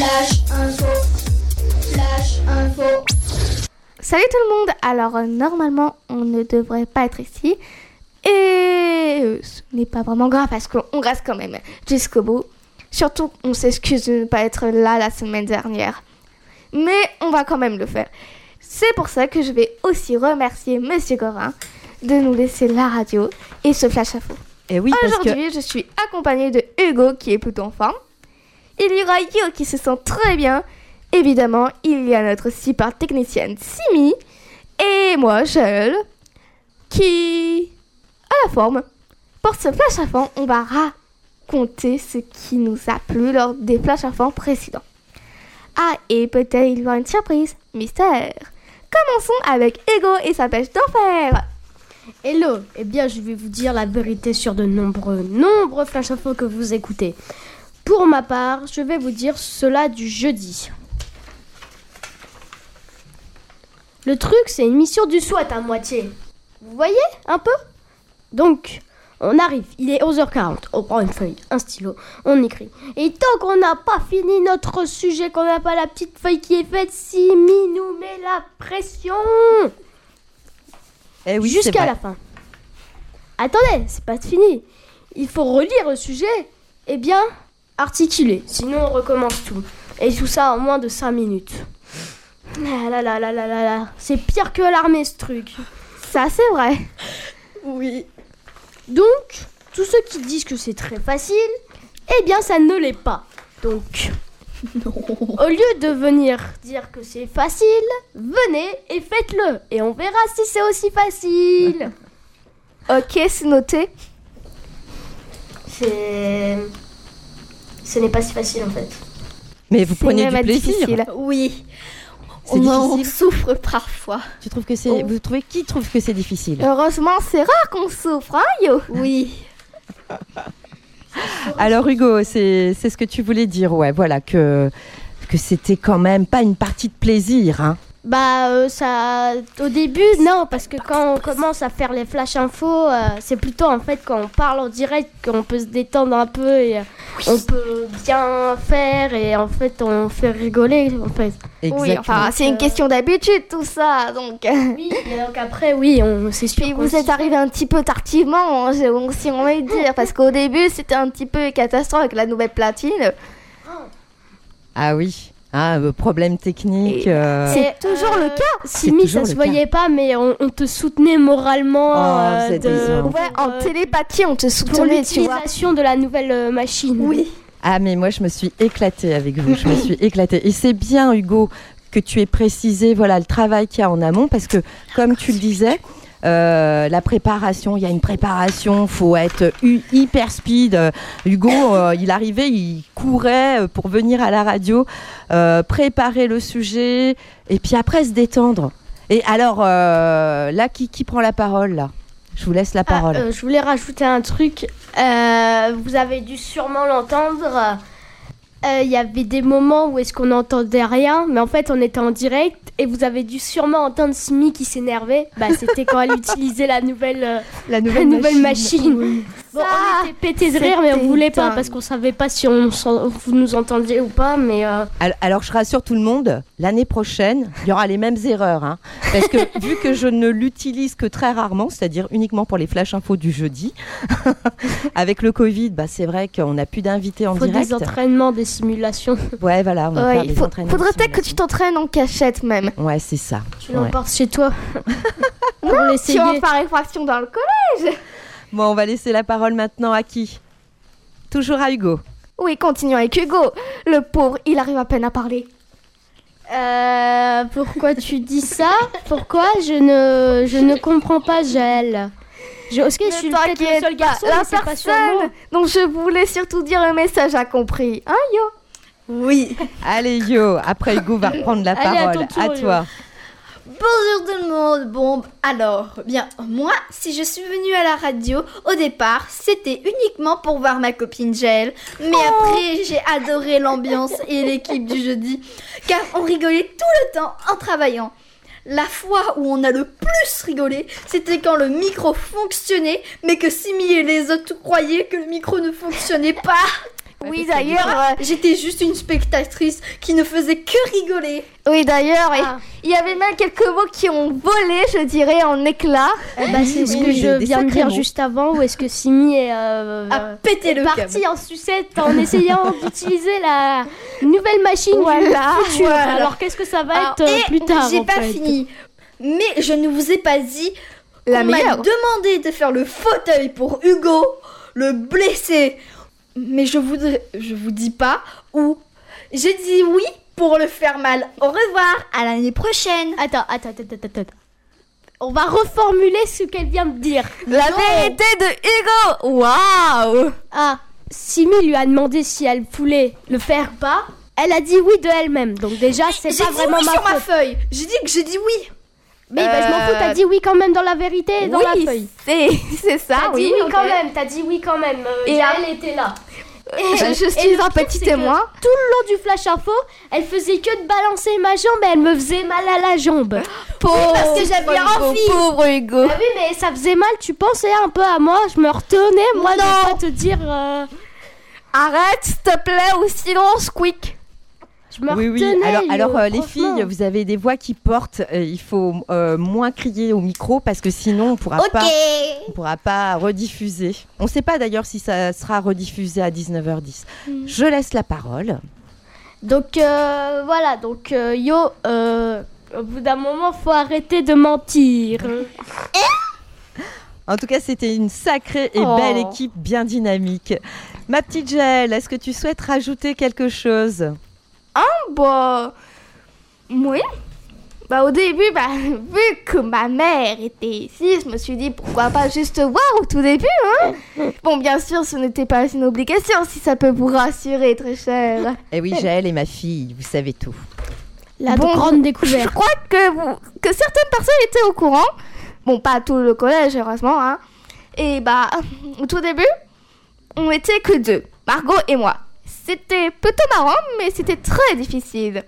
Flash info. Flash info. Salut tout le monde. Alors normalement on ne devrait pas être ici et ce n'est pas vraiment grave parce qu'on reste quand même jusqu'au bout. Surtout on s'excuse de ne pas être là la semaine dernière, mais on va quand même le faire. C'est pour ça que je vais aussi remercier Monsieur Gorin de nous laisser la radio et ce flash info. Et oui, Aujourd'hui, je suis accompagnée de Hugo qui est plutôt en forme. Il y aura Yo qui se sent très bien. Évidemment, il y a notre super technicienne Simi. Et moi, Joël, qui a la forme. Pour ce flash info, on va raconter ce qui nous a plu lors des flash info précédents. Ah, et peut-être il y aura une surprise, mystère. Commençons avec Hugo et sa pêche d'enfer. Hello, eh bien je vais vous dire la vérité sur de nombreux flash infos que vous écoutez. Pour ma part, je vais vous dire cela du jeudi. Le truc, c'est une mission du SWAT à moitié. Vous voyez un peu ? Donc, on arrive, il est 11h40, on prend une feuille, un stylo, on écrit. Et tant qu'on n'a pas fini notre sujet, qu'on n'a pas la petite feuille qui est faite, Simi nous met la pression. Eh oui, jusqu'à la fin. Attendez, c'est pas fini. Il faut relire le sujet et bien articuler. Sinon, on recommence tout. Et tout ça en moins de 5 minutes. Là. C'est pire que l'armée, ce truc. Ça, c'est vrai. Oui. Donc, tous ceux qui disent que c'est très facile, eh bien, ça ne l'est pas. Donc, non. Au lieu de venir dire que c'est facile, venez et faites-le. Et on verra si c'est aussi facile. Ok, c'est noté. Ce n'est pas si facile en fait. Mais vous prenez du plaisir. Difficile. Oui. On souffre parfois. Qui trouve que c'est difficile ? Heureusement, c'est rare qu'on souffre, hein, Yo ? Oui. Alors Hugo, c'est ce que tu voulais dire, ouais, voilà, que c'était quand même pas une partie de plaisir, hein. Ça, au début, non, parce que quand on commence à faire les flash infos, c'est plutôt en fait quand on parle en direct qu'on peut se détendre un peu et on peut bien faire et en fait on fait rigoler en fait. Exactement. Oui, enfin c'est une question d'habitude tout ça, donc. Oui, et donc après oui, c'est sûr. Puis vous êtes arrivé un petit peu tardivement, hein, si on va dire, parce qu'au début c'était un petit peu catastrophe avec la nouvelle platine. Ah oui. Ah, problème technique. C'est toujours le cas. Simi, ça se voyait pas, mais on te soutenait moralement. En télépathie, on te soutenait. Pour l'utilisation de la nouvelle machine. Oui. Ah, mais moi, je me suis éclatée avec vous. Je me suis éclatée. Et c'est bien, Hugo, que tu aies précisé voilà, le travail qu'il y a en amont, parce que, comme tu le disais, la préparation, il y a une préparation, faut être hyper speed. Hugo, il arrivait, il courait pour venir à la radio, préparer le sujet et puis après se détendre. Et alors, là, qui prend la parole là ? Je vous laisse la parole. Je voulais rajouter un truc. Vous avez dû sûrement l'entendre. Il y avait des moments où est-ce qu'on n'entendait rien, mais en fait on était en direct et vous avez dû sûrement entendre Simi qui s'énervait. C'était quand elle utilisait la nouvelle machine. Oui. Bon, on était pétés de rire, mais on voulait pas parce qu'on savait pas si vous nous entendiez ou pas. Mais alors je rassure tout le monde, l'année prochaine il y aura les mêmes erreurs, hein, parce que vu que je ne l'utilise que très rarement, c'est-à-dire uniquement pour les flash infos du jeudi, avec le Covid, c'est vrai qu'on n'a plus d'invités en direct. Il faut des entraînements, des simulations. Ouais, voilà, on va faire des entraînements. Faudrait peut-être que tu t'entraînes en cachette même. Ouais, c'est ça. Tu l'emportes chez toi. Pour l'essayer. Tu vas faire réfraction dans le collège. Bon, on va laisser la parole maintenant à qui ? Toujours à Hugo. Oui, continuons avec Hugo. Le pauvre, il arrive à peine à parler. Pourquoi tu dis ça ? Pourquoi ? Je ne comprends pas, Jaël. Je suis peut-être le seul garçon, mais c'est pas sur moi. Donc je voulais surtout dire un message à compris. Hein, Yo ? Oui. Allez, Yo, après Hugo va reprendre la parole. À toi. Bonjour tout le monde. Bon, alors, bien, moi, si je suis venue à la radio, au départ, c'était uniquement pour voir ma copine Jaël. Mais après, j'ai adoré l'ambiance et l'équipe du jeudi, car on rigolait tout le temps en travaillant. La fois où on a le plus rigolé, c'était quand le micro fonctionnait, mais que Simi et les autres croyaient que le micro ne fonctionnait pas. Oui, d'ailleurs, J'étais juste une spectatrice qui ne faisait que rigoler. il y avait même quelques mots qui ont volé, je dirais, en éclats. C'est ce que je viens de dire juste avant. Où est-ce que Simi est Péter le câble. partie en sucette en essayant d'utiliser la nouvelle machine du futur. Voilà. Alors qu'est-ce que ça va être plus tard? J'ai en pas fait. fini. Mais je ne vous ai pas dit La qu'on m'a meilleure. demandé de faire le fauteuil pour Hugo, le blessé. Mais je vous dis pas où. J'ai dit oui pour le faire mal. Au revoir, à l'année prochaine. Attends. On va reformuler ce qu'elle vient de dire. La vérité de Hugo. Waouh. Ah, Simi lui a demandé si elle voulait le faire pas. Elle a dit oui de elle-même. Donc déjà, c'est J'ai pas dit vraiment oui ma sur ma faute. feuille. J'ai dit que j'ai dit oui. Mais je m'en fous, t'as dit oui quand même dans la vérité et dans la feuille. c'est ça, T'as dit oui quand même, t'as dit oui quand même. Et elle était là. Je suis le un pire, petit c'est que témoin. Tout le long du flash info, elle faisait que de balancer ma jambe et elle me faisait mal à la jambe. parce que j'avais envie. Pauvre Hugo. Ah oui, mais ça faisait mal, tu pensais un peu à moi, je me retenais, moi, de pas te dire... Arrête, s'il te plaît, ou sinon quick. Je me Oui. retenais. Alors les franchement. filles, vous avez des voix qui portent. Il faut moins crier au micro parce que sinon on pourra pas rediffuser. On ne sait pas d'ailleurs si ça sera rediffusé à 19h10. Je laisse la parole. Donc voilà, donc au bout d'un moment, faut arrêter de mentir. En tout cas, c'était une sacrée et belle équipe bien dynamique. Ma petite Jaël, est-ce que tu souhaites rajouter quelque chose ? Bah, oui. Bah, au début, vu que ma mère était ici, je me suis dit pourquoi pas juste voir au tout début, hein. Bon, bien sûr, ce n'était pas une obligation, si ça peut vous rassurer, très cher. Eh oui, Jaël est ma fille, vous savez tout. La Bon, grande Je découverte. crois que certaines personnes étaient au courant. Bon, pas tout le collège, heureusement, hein. Et au tout début, on était que deux, Margot et moi. C'était plutôt marrant, mais c'était très difficile.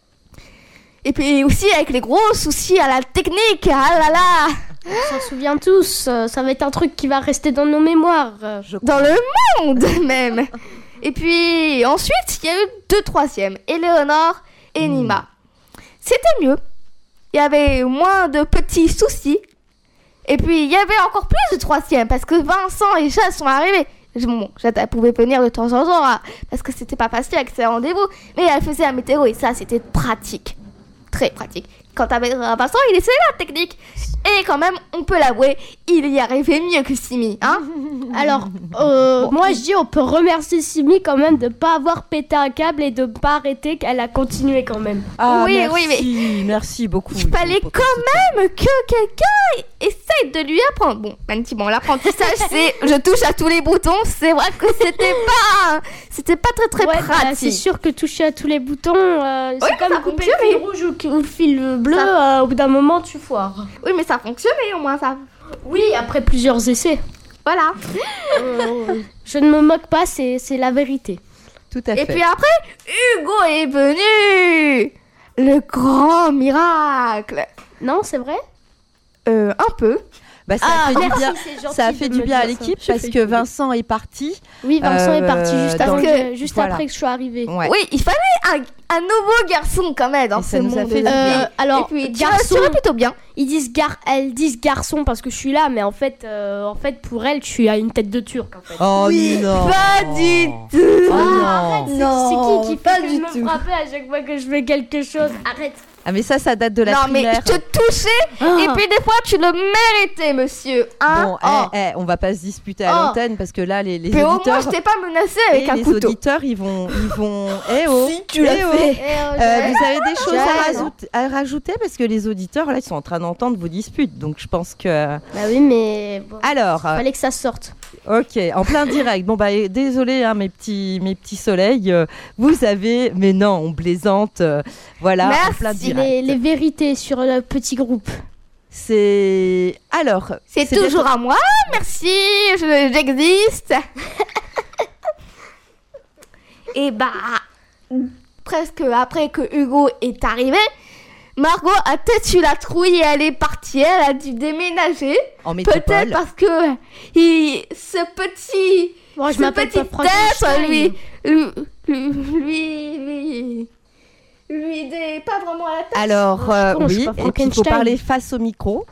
Et puis aussi avec les gros soucis à la technique, ah là là, On s'en souvient tous, ça va être un truc qui va rester dans nos mémoires. dans le monde même. Et puis ensuite, il y a eu 2 troisièmes, Éléonore et Nima. C'était mieux. Il y avait moins de petits soucis. Et puis il y avait encore plus de troisièmes parce que Vincent et Jade sont arrivés. Bon, Jade, elle pouvait venir de temps en temps parce que c'était pas facile avec ses rendez-vous, mais elle faisait la météo et ça, c'était pratique. Très pratique. Quand t'avais Vincent, il essayait la technique. Et quand même, on peut l'avouer, il y arrivait mieux que Simi, hein. Alors, moi je dis on peut remercier Simi quand même de pas avoir pété un câble et de pas arrêter, qu'elle a continué quand même. Ah, Oui, merci, merci beaucoup. Il fallait pour quand ton soutien. même que quelqu'un essaye de lui apprendre. Bon, même si l'apprentissage, c'est je touche à tous les boutons. C'est vrai que c'était pas très Ouais, pratique. c'est sûr que toucher à tous les boutons, c'est ça comme couper fonctionne, le fil rouge ou le fil bleu, au bout d'un moment tu foires. Oui, mais ça fonctionnait au moins, ça. Oui, après plusieurs essais. Voilà. Je ne me moque pas, c'est la vérité. Tout à fait. Et puis après, Hugo est venu. Le grand miracle. Non, c'est vrai? Un peu. Bah, ça a fait du merci, bien, c'est gentil ça a de fait me du bien à dire ça. l'équipe parce que Vincent est parti. Oui, Vincent est parti juste, donc, juste voilà. après que je sois arrivée. Ouais. Oui, il fallait un nouveau garçon quand même dans Et ça ce nous a monde. fait du bien. Alors, Et puis, garçon, tu vas plutôt bien. elles disent garçon parce que je suis là, mais en fait pour elle, tu as une tête de turc en fait. Oh Oui, non. Pas du tout. Oh Arrête, non. Non, c'est qui pas fait que du de me tout. frapper à chaque fois que je fais quelque chose? Arrête. Ah mais ça date de la Non, mais primaire. je te touchais et puis des fois tu le méritais, monsieur. Hein? Bon, on va pas se disputer à Oh. l'antenne parce que là les Mais au moins auditeurs je t'ai pas menacé avec et un les couteau. auditeurs ils vont Eh oh. Si, tu l'as Eh oh. fait. Vous avez des choses Jaël. à rajouter parce que les auditeurs là ils sont en train d'entendre vos disputes donc je pense que Bah oui, mais bon, alors fallait que ça sorte. ok en plein direct bon bah désolé hein, mes petits soleils vous avez mais non on plaisante voilà en plein Merci. direct Les vérités sur le petit groupe. c'est alors C'est toujours à moi, merci, j'existe. Et presque après que Hugo est arrivé, Margot a peut-être eu la trouille et elle est partie, elle a dû déménager. en métropole Peut-être parce que ce petit... Moi, je ce m'appelle petit pas Frankenstein. être lui lui aider pas vraiment à la tâche. Alors, je suis oui, pas et puis il faut Frankenstein. parler face au micro.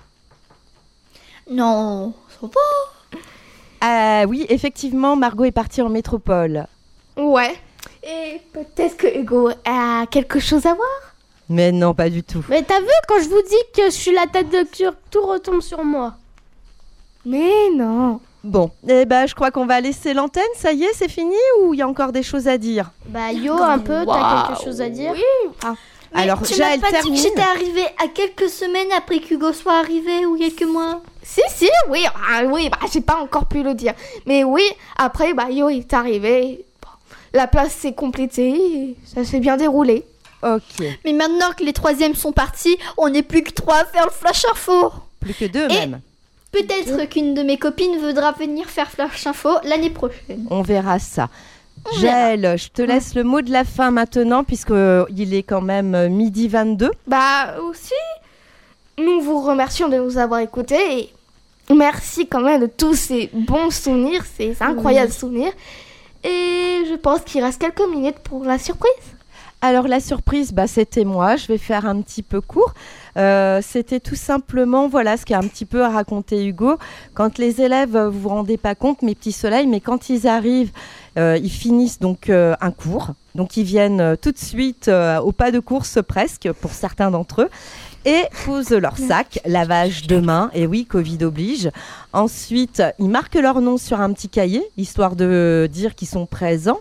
Non, ça va pas. Oui, effectivement, Margot est partie en métropole. Ouais. Et peut-être que Hugo a quelque chose à voir. Mais non, pas du tout. Mais t'as vu, quand je vous dis que je suis la tête de turc, tout retombe sur moi. Mais non. Bon, eh ben, je crois qu'on va laisser l'antenne. Ça y est, c'est fini ou il y a encore des choses à dire? Bah yo, un peu, t'as quelque chose à dire? Oui. Mais Alors, tu Jaël m'as pas termine. dit que j'étais arrivée à quelques semaines après qu'Hugo soit arrivé ou quelques mois. Si, oui. J'ai pas encore pu le dire. Mais oui, après, Yo est arrivé. Bon, la place s'est complétée. Ça s'est bien déroulé. Ok, Mais maintenant que les troisièmes sont partis, on n'est plus que 3 à faire le flash info. plus que 2 Et- même. Peut-être qu'une de mes copines voudra venir faire flash info l'année prochaine. On verra ça. On verra. Jaël, je te laisse le mot de la fin maintenant, puisqu'il est quand même 12h22. Aussi, nous vous remercions de nous avoir écoutés. Et merci quand même de tous ces bons souvenirs, ces incroyables souvenirs. Et je pense qu'il reste quelques minutes pour la surprise. Alors la surprise, c'était moi. Je vais faire un petit peu court. C'était tout simplement, voilà, ce qu'a un petit peu à raconter Hugo. Quand les élèves, vous vous rendez pas compte, mes petits soleils, mais quand ils arrivent, ils finissent donc un cours. Donc ils viennent tout de suite au pas de course presque, pour certains d'entre eux. Et posent leur sac, lavage de mains, et oui, Covid oblige. Ensuite, ils marquent leur nom sur un petit cahier, histoire de dire qu'ils sont présents.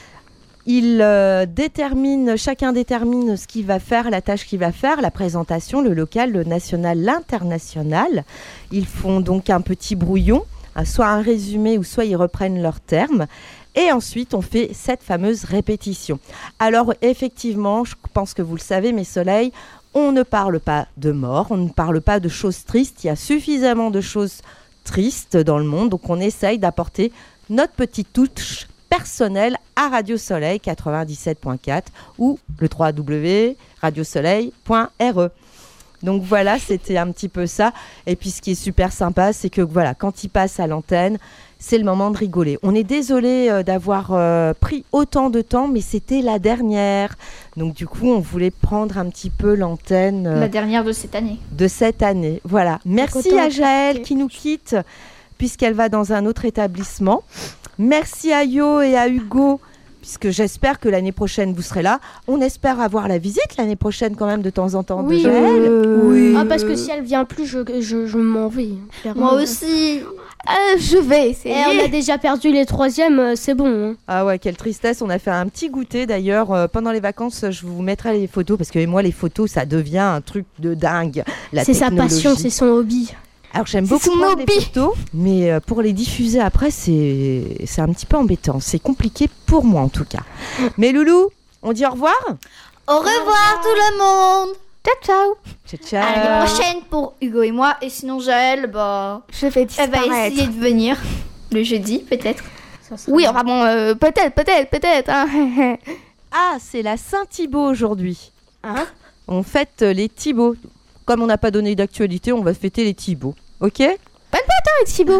Chacun détermine ce qu'il va faire, la tâche qu'il va faire, la présentation, le local, le national, l'international. Ils font donc un petit brouillon, soit un résumé ou soit ils reprennent leurs termes. Et ensuite, on fait cette fameuse répétition. Alors, effectivement, je pense que vous le savez, mes soleils, on ne parle pas de mort, on ne parle pas de choses tristes. Il y a suffisamment de choses tristes dans le monde, donc on essaye d'apporter notre petite touche personnelle à Radio Soleil 97.4 ou le www.radiosoleil.re. Donc voilà, c'était un petit peu ça. Et puis ce qui est super sympa, c'est que voilà, quand il passe à l'antenne, c'est le moment de rigoler. On est désolé d'avoir pris autant de temps, mais c'était la dernière. Donc du coup, on voulait prendre un petit peu l'antenne La dernière de cette année. de cette année. Voilà. Merci content à de Jaël partir. qui nous quitte puisqu'elle va dans un autre établissement. Merci à Yo et à Hugo, puisque j'espère que l'année prochaine vous serez là. On espère avoir la visite l'année prochaine quand même de temps en temps de Oui. Jaël. Oui. Ah, parce que si elle vient plus, je m'en vais. Clairement. Moi aussi. Je vais essayer. Et on a déjà perdu les troisièmes, c'est bon. Hein. Ah ouais, quelle tristesse. On a fait un petit goûter d'ailleurs pendant les vacances. Je vous mettrai les photos parce que moi les photos ça devient un truc de dingue. La C'est sa technologie. passion, c'est son hobby. Alors j'aime C'est beaucoup son prendre des hobby. photos, mais pour les diffuser après c'est un petit peu embêtant. C'est compliqué pour moi en tout cas. Mais Loulou, on dit au revoir. Au revoir tout le monde. Ciao, ciao. Ciao ciao. À l'année prochaine pour Hugo et moi. Et sinon Jaël, Je vais elle disparaître. va essayer de venir le jeudi peut-être. Oui, enfin bon, peut-être. Hein. Ah, c'est la Saint-Thibaut aujourd'hui. Hein On fête les Thibauts. Comme on n'a pas donné d'actualité, on va fêter les Thibauts. Ok? Avec Thibaut.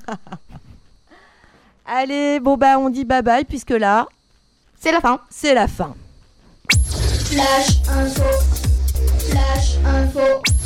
Allez, on dit bye bye puisque là, C'est la fin. c'est la fin. Flash info. Flash info.